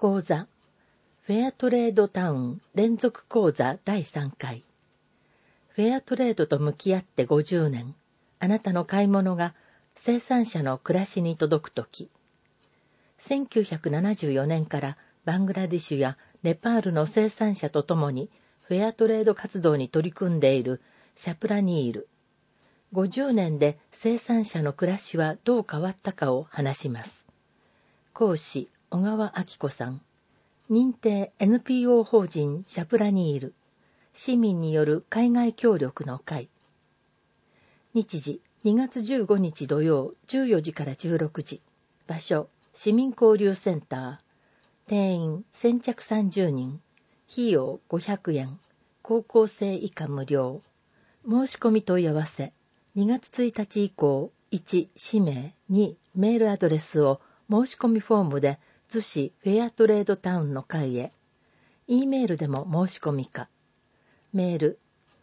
講座フェアトレードタウン連続講座第3回。フェアトレードと向き合って50年。あなたの買い物が生産者の暮らしに届くとき。1974年からバングラディシュやネパールの生産者と共にフェアトレード活動に取り組んでいるシャプラニール。50年で生産者の暮らしはどう変わったかを話します。講師、小川明子さん。認定 NPO 法人シャプラニール。市民による海外協力の会。日時2月15日土曜14時から16時。場所、市民交流センター。定員先着30人。費用500円。高校生以下無料。申し込み問い合わせ。2月1日以降、1、氏名、2、メールアドレスを申し込みフォームで逗子フェアトレードタウンの会へ。E メールでも申し込みか。メール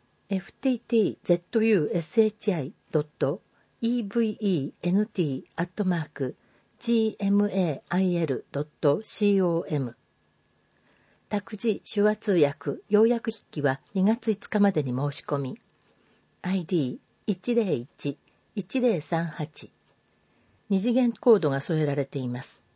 fttzushi.event@gmail.com 託児手話通訳要約筆記は2月5日までに申し込み。ID101-1038 二次元コードが添えられています。